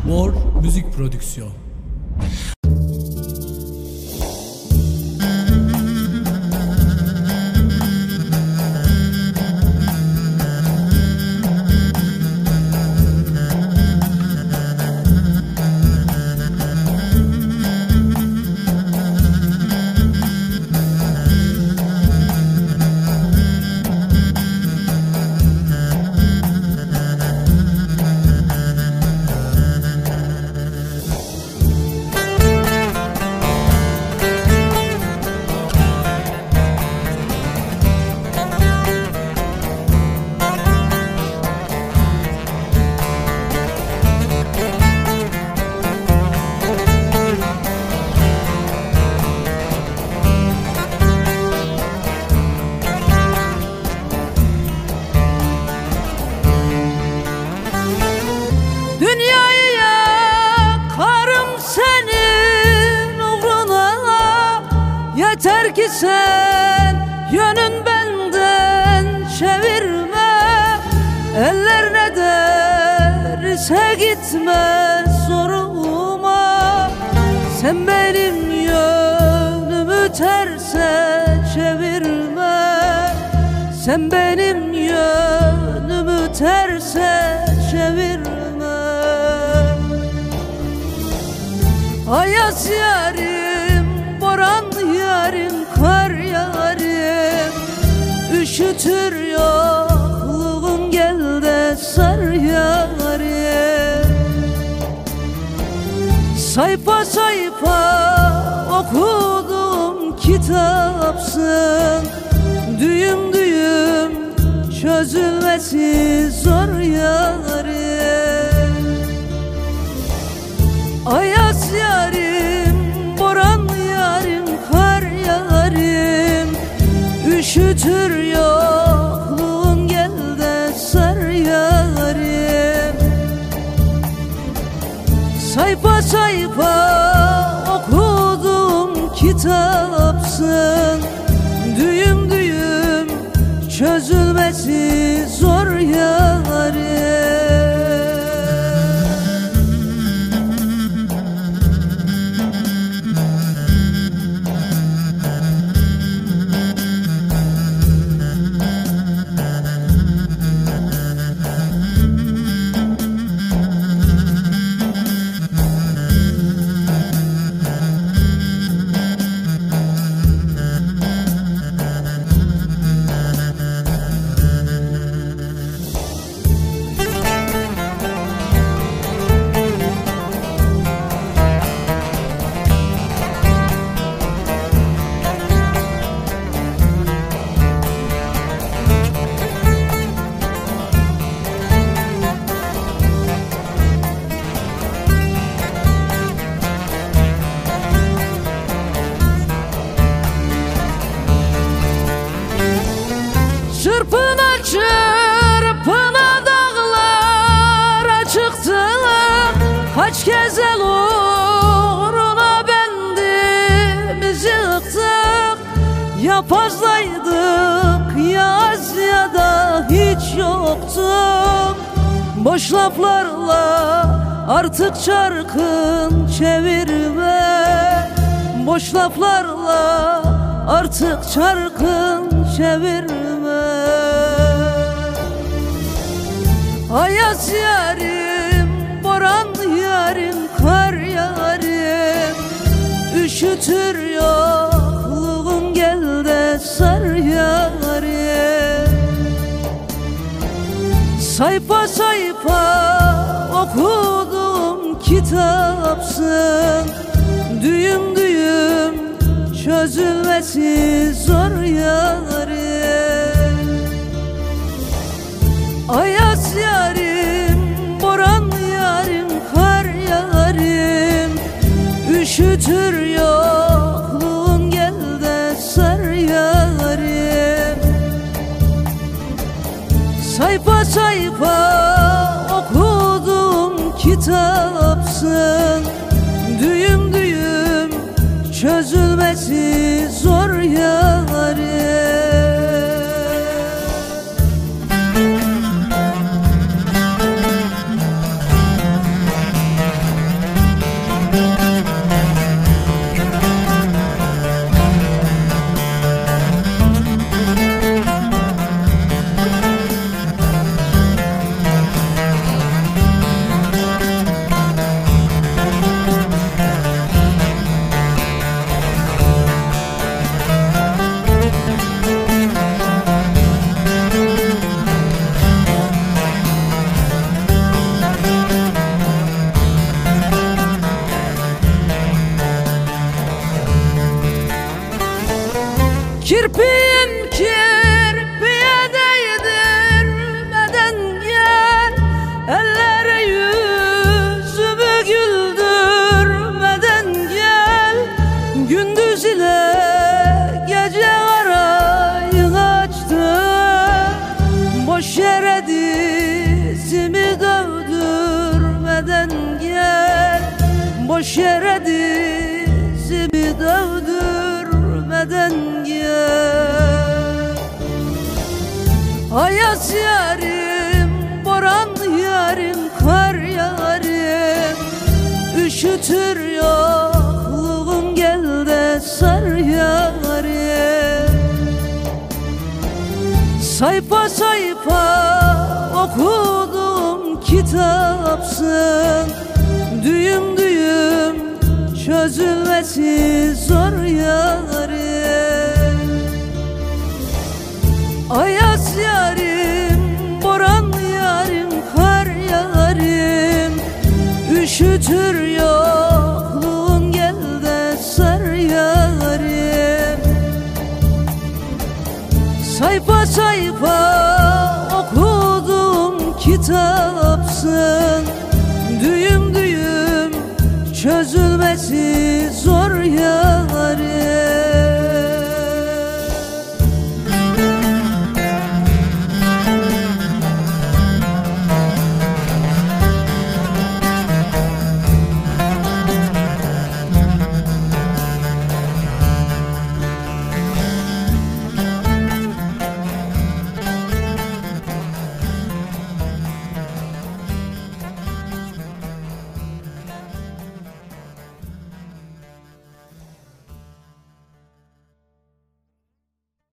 War Müzik Prodüksiyon. Dünyayı yakarım senin uğruna, yeter ki sen yönün benden çevirme. Eller ne derse gitme zoruma, sen benim yönümü terse çevirme. Sen benim yönümü terse çevirme. Ayaz yarim, boran yarim, kar yarim, üşütür yokluğun, gel de sar yarim. Sayfa sayfa okudum kitapsın, düğüm düğüm çözülmesi zor yarim. Ayaz yarim, boran yarim, kar yarim, üşütür yokluğun, gel de sar yarim. Sayfa sayfa okudum kitapsın, düğüm düğüm çözülmesi zor yarim. Çırpına çırpına dağlara çıktık, kaç kez el uğruna bendimizi yıktık. Ya fazlaydık ya az ya da hiç yoktuk. Boş laflarla artık çarkın çevirme. Boş laflarla artık çarkın çevirme. Ayaz yarim, boran yarim, kar yarim, üşütür yokluğun, gel de sar yarim. Sayfa sayfa okudum kitapsın, düğüm düğüm çözülmesi zor yarim. Ayaz yarim, boran yarim, kar yarim, üşütür yokluğun, gel de sar yarim. Sayfa sayfa okudum kitapsın, düğüm düğüm çözülmesi zor yarim. boş yere dizimi dövdürmeden gel. Ayaz yarim, boran yarim, kar yarim, üşütür yokluğun, gel de sar yarim. Sayfa sayfa okudum kitapsın, düğüm düğüm çözülmesi zor yarim. Ayaz yarim, boran yarim, kar yarim, üşütür yokluğun, gel de sar yarim. Sayfa sayfa okudum kitapsın, düğüm düğüm çözülmesi